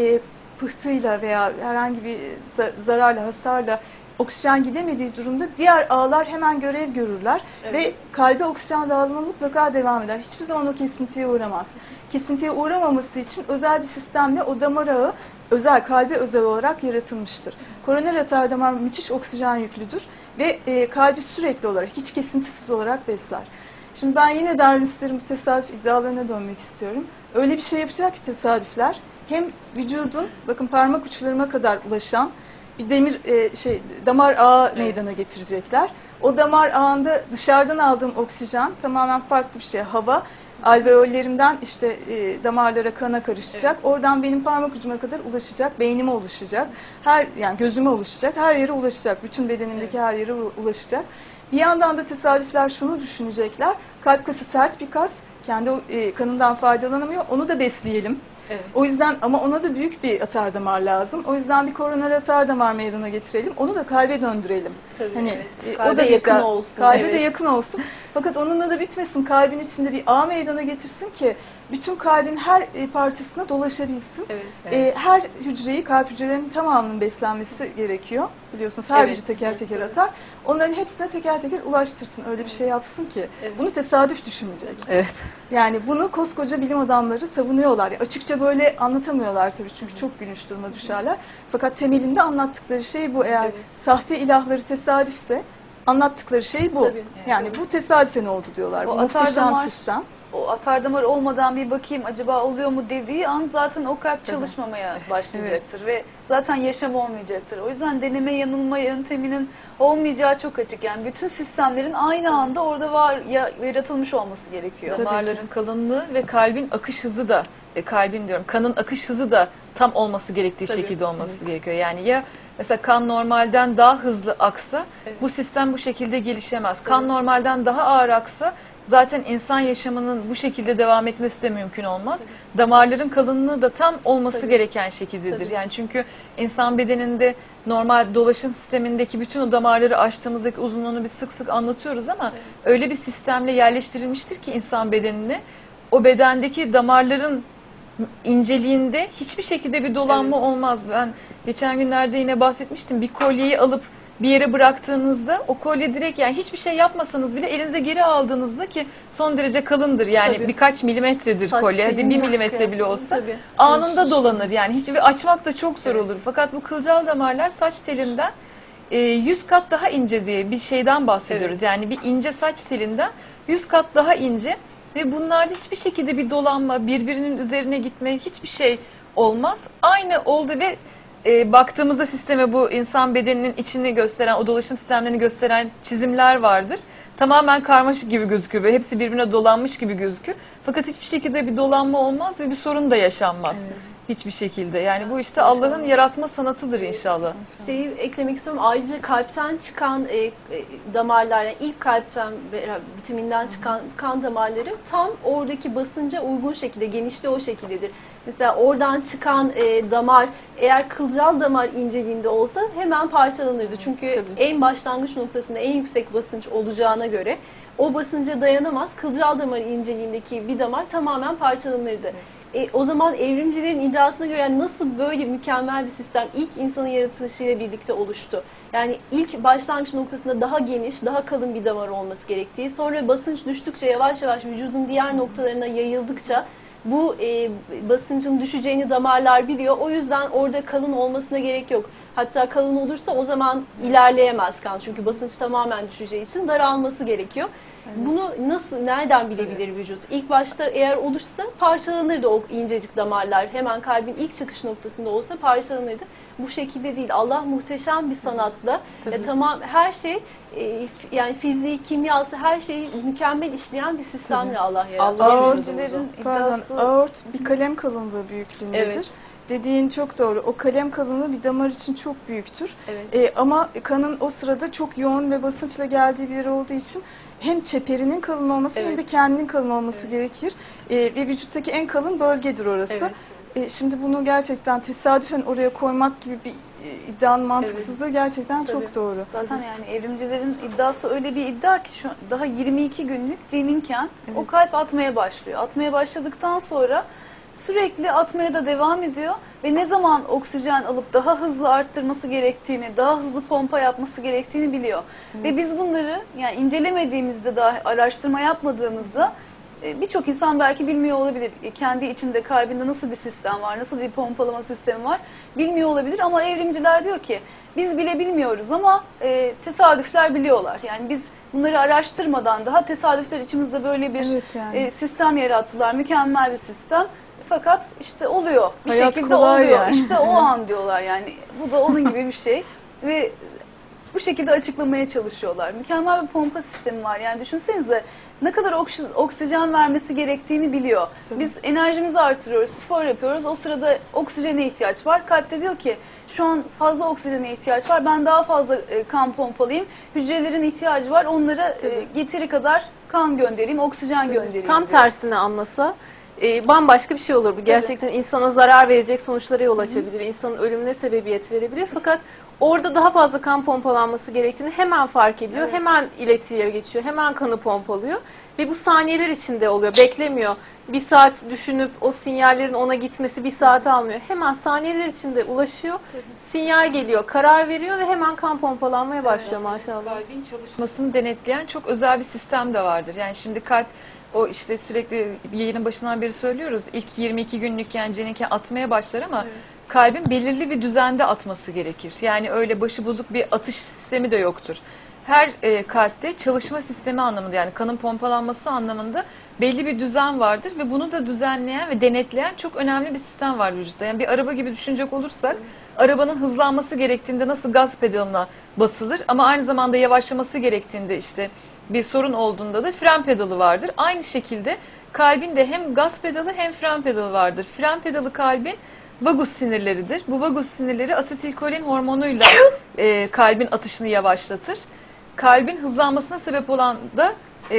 pıhtıyla veya herhangi bir zararla, hasarla oksijen gidemediği durumda diğer ağlar hemen görev görürler ve kalbe oksijen dağılımı mutlaka devam eder. Hiçbir zaman o kesintiye uğramaz. Kesintiye uğramaması için özel bir sistemle o damar ağı özel, kalbe özel olarak yaratılmıştır. Koroner atar damar müthiş oksijen yüklüdür ve kalbi sürekli olarak, hiç kesintisiz olarak besler. Şimdi ben yine Darwinistlerin bu tesadüf iddialarına dönmek istiyorum. Öyle bir şey yapacak ki tesadüfler, hem vücudun, bakın parmak uçlarıma kadar ulaşan bir demir damar ağı meydana getirecekler. O damar ağında dışarıdan aldığım oksijen tamamen farklı bir şey. Hava alveollerimden işte damarlara, kana karışacak. Oradan benim parmak ucuma kadar ulaşacak, beynime ulaşacak. Yani gözüme ulaşacak, her yere ulaşacak. Bütün bedenimdeki her yere ulaşacak. Bir yandan da tesadüfler şunu düşünecekler. Kalp kası sert bir kas. Kendi kanından faydalanamıyor. Onu da besleyelim. O yüzden ama ona da büyük bir atar damar lazım. O yüzden bir koroner atar damar meydana getirelim. Onu da kalbe döndürelim. Tabii, o da yakın olsun. Kalbe de yakın olsun. Fakat onunla da bitmesin. Kalbin içinde bir ağ meydana getirsin ki bütün kalbin her parçasına dolaşabilsin. Her hücreyi, kalp hücrelerinin tamamının beslenmesi gerekiyor. Biliyorsunuz her biri teker teker atar. Onların hepsine teker teker ulaştırsın. Öyle bir şey yapsın ki. Bunu tesadüf düşünmeyecek. Yani bunu koskoca bilim adamları savunuyorlar. Açıkça böyle anlatamıyorlar tabii çünkü çok gülünç duruma düşerler. Fakat temelinde anlattıkları şey bu. Eğer sahte ilahları tesadüfse anlattıkları şey bu. Yani bu tesadüfen oldu diyorlar. Bu muhteşem sistem. O atar damar olmadan bir bakayım acaba oluyor mu dediği an zaten o kalp çalışmamaya başlayacaktır ve zaten yaşam olmayacaktır. O yüzden deneme yanılma yönteminin olmayacağı çok açık. Yani bütün sistemlerin aynı anda orada yaratılmış olması gerekiyor. Damarların kalınlığı ve kalbin akış hızı da, kanın akış hızı da tam olması gerektiği şekilde olması gerekiyor. Yani ya mesela kan normalden daha hızlı aksa bu sistem bu şekilde gelişemez. Kan normalden daha ağır aksa zaten insan yaşamının bu şekilde devam etmesi de mümkün olmaz. Damarların kalınlığı da tam olması gereken şekildedir. Yani çünkü insan bedeninde normal dolaşım sistemindeki bütün o damarları açtığımızdaki uzunluğunu biz sık sık anlatıyoruz ama öyle bir sistemle yerleştirilmiştir ki insan bedenine o bedendeki damarların inceliğinde hiçbir şekilde bir dolanma olmaz. Ben geçen günlerde yine bahsetmiştim. Bir kolyeyi alıp bir yere bıraktığınızda o kolye direkt, yani hiçbir şey yapmasanız bile elinize geri aldığınızda ki son derece kalındır. Yani birkaç milimetredir kolye. Hadi 1 milimetre bile olsa anında dolanır. Yani hiç açmak da çok zor olur. Fakat bu kılcal damarlar saç telinden 100 kat daha ince diye bir şeyden bahsediyoruz. Yani bir ince saç telinden 100 kat daha ince ve bunlarda hiçbir şekilde bir dolanma, birbirinin üzerine gitme, hiçbir şey olmaz. Aynı oldu ve baktığımızda sisteme bu insan bedeninin içini gösteren, o dolaşım sistemlerini gösteren çizimler vardır. tamamen karmaşık gibi gözükür ve hepsi birbirine dolanmış gibi gözükür. Fakat hiçbir şekilde bir dolanma olmaz ve bir sorun da yaşanmaz. Hiçbir şekilde. Yani bu işte Allah'ın yaratma sanatıdır inşallah. Şeyi eklemek istiyorum. Ayrıca kalpten çıkan damarlar, yani ilk kalpten bitiminden çıkan kan damarları tam oradaki basınca uygun şekilde, genişliği o şekildedir. Mesela oradan çıkan damar eğer kılcal damar inceliğinde olsa hemen parçalanırdı. Çünkü Tabii. en başlangıç noktasında en yüksek basınç olacağına göre o basınca dayanamaz. Kılcal damar inceliğindeki bir damar tamamen parçalanırdı. O zaman evrimcilerin iddiasına göre nasıl böyle mükemmel bir sistem ilk insanın yaratılışıyla birlikte oluştu? Yani ilk başlangıç noktasında daha geniş, daha kalın bir damar olması gerektiği, sonra basınç düştükçe yavaş yavaş vücudun diğer noktalarına yayıldıkça bu basıncın düşeceğini damarlar biliyor. O yüzden orada kalın olmasına gerek yok. Hatta kalın olursa o zaman ilerleyemez kan. Çünkü basınç tamamen düşeceği için daralması gerekiyor. Bunu nereden bilebilir vücut? İlk başta eğer oluşsa parçalanırdı o incecik damarlar. Hemen kalbin ilk çıkış noktasında olsa parçalanırdı. Bu şekilde değil. Allah muhteşem bir sanatla tamam her şey yani fiziği, kimyası her şeyi mükemmel işleyen bir sistemle Allah yarattı. Aortçilerin iddiası... Aort bir kalem kalınlığı büyüklüğündedir. Evet. Dediğin çok doğru. O kalem kalınlığı bir damar için çok büyüktür. Evet. Ama kanın o sırada çok yoğun ve basınçla geldiği bir yer olduğu için hem çeperinin kalın olması hem de kendinin kalın olması gerekir. Ve vücuttaki en kalın bölgedir orası. Şimdi bunu gerçekten tesadüfen oraya koymak gibi bir iddianın mantıksızlığı gerçekten çok doğru. Zaten yani evrimcilerin iddiası öyle bir iddia ki şu daha 22 günlük ceninken o kalp atmaya başlıyor. Atmaya başladıktan sonra sürekli atmaya da devam ediyor ve ne zaman oksijen alıp daha hızlı arttırması gerektiğini, daha hızlı pompa yapması gerektiğini biliyor. Ve biz bunları yani incelemediğimizde, daha araştırma yapmadığımızda birçok insan belki bilmiyor olabilir. Kendi içinde kalbinde nasıl bir sistem var, nasıl bir pompalama sistemi var bilmiyor olabilir ama evrimciler diyor ki biz bile bilmiyoruz ama tesadüfler biliyorlar. Yani biz bunları araştırmadan daha tesadüfler içimizde böyle bir sistem yarattılar. Mükemmel bir sistem. Fakat işte oluyor. Bir Hayat şekilde kolay oluyor. yani. İşte o an diyorlar yani. Bu da onun gibi bir şey. Ve bu şekilde açıklamaya çalışıyorlar. Mükemmel bir pompa sistemi var. Yani düşünsenize ne kadar oksijen vermesi gerektiğini biliyor. Biz enerjimizi artırıyoruz, spor yapıyoruz. O sırada oksijene ihtiyaç var. Kalp de diyor ki şu an fazla oksijene ihtiyaç var. Ben daha fazla kan pompalayayım. Hücrelerin ihtiyacı var. Onlara yeteri kadar kan göndereyim, oksijen göndereyim. Tam diyor. tersine anlasa bambaşka bir şey olur bu. Gerçekten insana zarar verecek sonuçlara yol açabilir. İnsanın ölümüne sebebiyet verebilir. Fakat orada daha fazla kan pompalanması gerektiğini hemen fark ediyor. Hemen iletiye geçiyor. Hemen kanı pompalıyor. Ve bu saniyeler içinde oluyor. Beklemiyor. Bir saat düşünüp o sinyallerin ona gitmesi bir saat almıyor. Hemen saniyeler içinde ulaşıyor. Sinyal geliyor. Karar veriyor ve hemen kan pompalanmaya başlıyor maşallah. Kalbin çalışmasını denetleyen çok özel bir sistem de vardır. Yani şimdi kalp o işte sürekli yayının başından beri söylüyoruz. İlk 22 günlükken ceninken atmaya başlar ama kalbin belirli bir düzende atması gerekir. Yani öyle başı bozuk bir atış sistemi de yoktur. Her kalpte çalışma sistemi anlamında yani kanın pompalanması anlamında belli bir düzen vardır ve bunu da düzenleyen ve denetleyen çok önemli bir sistem var vücutta. Yani bir araba gibi düşünecek olursak arabanın hızlanması gerektiğinde nasıl gaz pedalına basılır ama aynı zamanda yavaşlaması gerektiğinde işte bir sorun olduğunda da fren pedalı vardır. Aynı şekilde kalbin de hem gaz pedalı hem fren pedalı vardır. Fren pedalı kalbin vagus sinirleridir. Bu vagus sinirleri asetilkolin hormonuyla kalbin atışını yavaşlatır. Kalbin hızlanmasına sebep olan da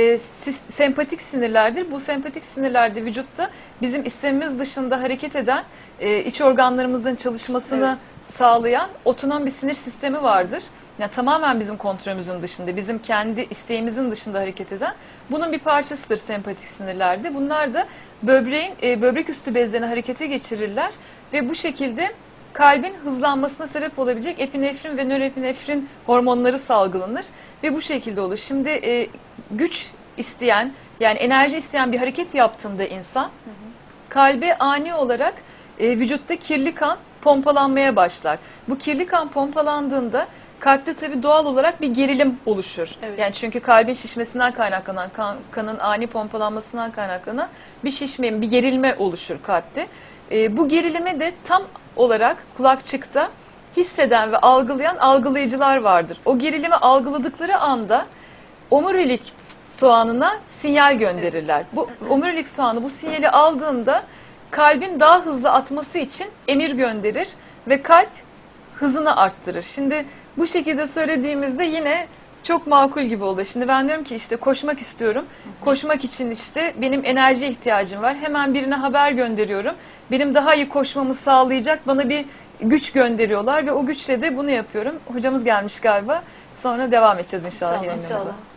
sempatik sinirlerdir. Bu sempatik sinirlerde vücutta bizim istemimiz dışında hareket eden iç organlarımızın çalışmasını sağlayan otonom bir sinir sistemi vardır. Yani tamamen bizim kontrolümüzün dışında, bizim kendi isteğimizin dışında hareket eden. Bunun bir parçasıdır sempatik sinirlerde. Bunlar da böbreğin böbrek üstü bezlerini harekete geçirirler ve bu şekilde kalbin hızlanmasına sebep olabilecek epinefrin ve nörepinefrin hormonları salgılanır ve bu şekilde olur. Şimdi güç isteyen yani enerji isteyen bir hareket yaptığında insan kalbe ani olarak vücutta kirli kan pompalanmaya başlar. Bu kirli kan pompalandığında kalpte tabii doğal olarak bir gerilim oluşur. Yani çünkü kalbin şişmesinden kaynaklanan, kanın ani pompalanmasından kaynaklanan bir şişme, bir gerilme oluşur kalpte. Bu gerilime de tam olarak kulakçıkta hisseden ve algılayan algılayıcılar vardır. O gerilimi algıladıkları anda omurilik soğanına sinyal gönderirler. Bu omurilik soğanı bu sinyali aldığında kalbin daha hızlı atması için emir gönderir ve kalp hızını arttırır. Şimdi bu şekilde söylediğimizde yine çok makul gibi oluyor. Şimdi ben diyorum ki işte koşmak istiyorum. Koşmak için işte benim enerjiye ihtiyacım var. Hemen birine haber gönderiyorum. Benim daha iyi koşmamı sağlayacak bana bir güç gönderiyorlar ve o güçle de bunu yapıyorum. Hocamız gelmiş galiba. Sonra devam edeceğiz inşallah. İnşallah.